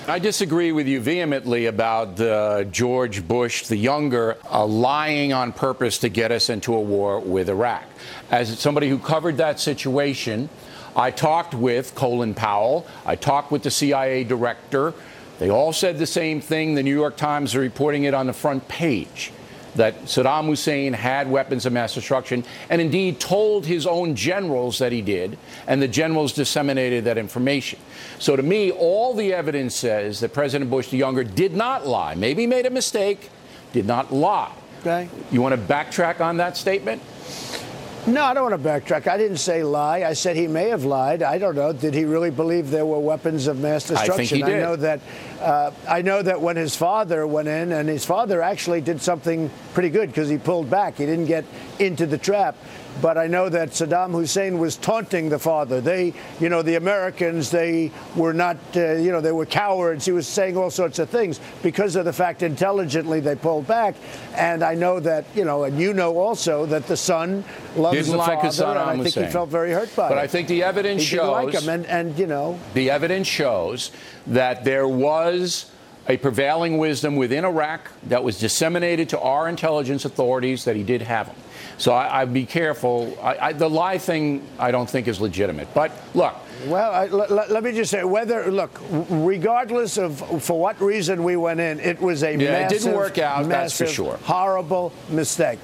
I disagree with you vehemently about George Bush, the younger, lying on purpose to get us into a war with Iraq. As somebody who covered that situation, I talked with Colin Powell. I talked with the CIA director. They all said the same thing. The New York Times are reporting it on the front page, that Saddam Hussein had weapons of mass destruction and indeed told his own generals that he did, and the generals disseminated that information. So to me, all the evidence says that President Bush the younger did not lie. Maybe he made a mistake, did not lie. Okay. You want to backtrack on that statement? No, I don't want to backtrack. I didn't say lie. I said he may have lied. I don't know. Did he really believe there were weapons of mass destruction? I think he did. I know that when his father went in, and his father actually did something pretty good because he pulled back. He didn't get into the trap. But I know that Saddam Hussein was taunting the father. The Americans, they were not, they were cowards. He was saying all sorts of things because of the fact intelligently they pulled back. And I know that, and also that the son loves the father. And I think he felt very hurt by it. But I think the evidence shows. He didn't like him, The evidence shows that there was a prevailing wisdom within Iraq that was disseminated to our intelligence authorities that he did have them. So I'd be careful. The lie thing I don't think is legitimate. But look. Well, let me just say, regardless of for what reason we went in, it was a massive, it didn't work out, that's for sure. Horrible mistake.